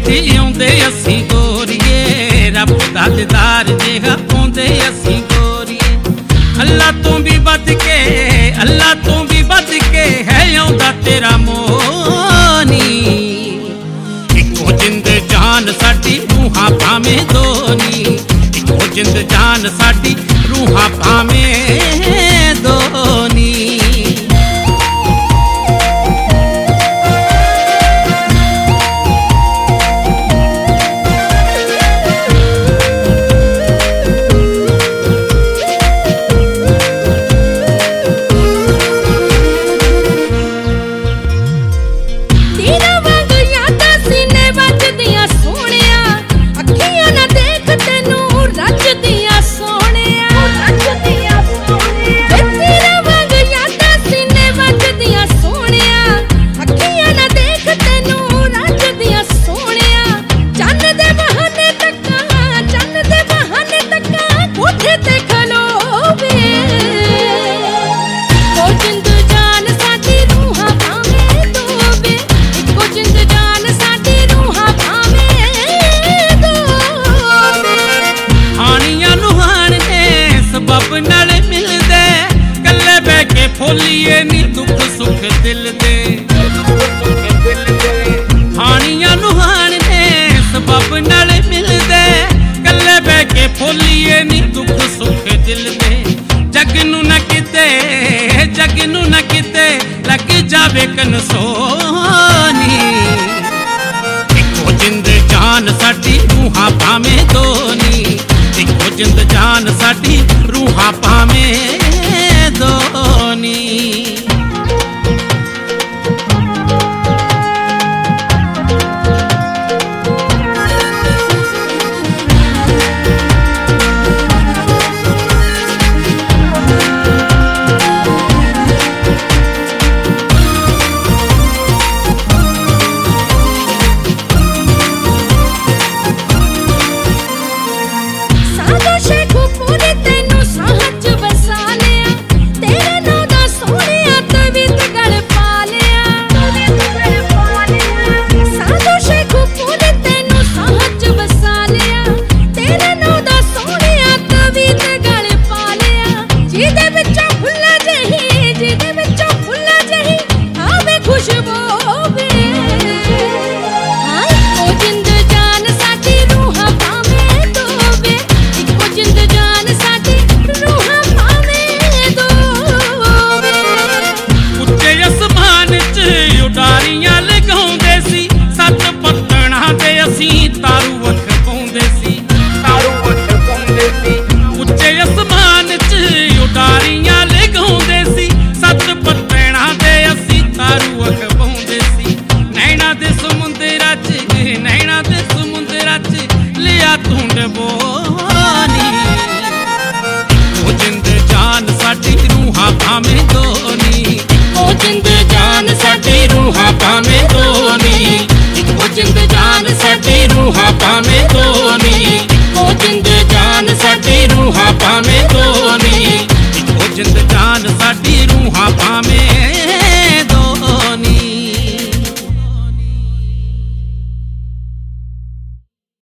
साडी आउंदे असीं गोरीए, रब दा दीदार जिहा पाउंदे असीं गोरीए। अल्लाह तो भी बद के, अल्लाह तो भी बद के है आउंदा तेरा मोनी। इको जिंद जान साडी रूहां भावें दोनी, इको जिंद जान साडी रूहां भावें दोनी। खोलिए नी दुख सुख दिल दे, हानियां नुहान ने सबब नाल मिलदे, कल्ले बह के खोलिए नी दुख सुख दिल दे। जग नू न किते लग जावे कनसोनी। इको जिंद जान साडी रूहां भावें दोनी, इको जिंद जान साडी रूहां भावें दोनी। रूहां भावें दोनी, इको जिंद जान साडी रूहां भावें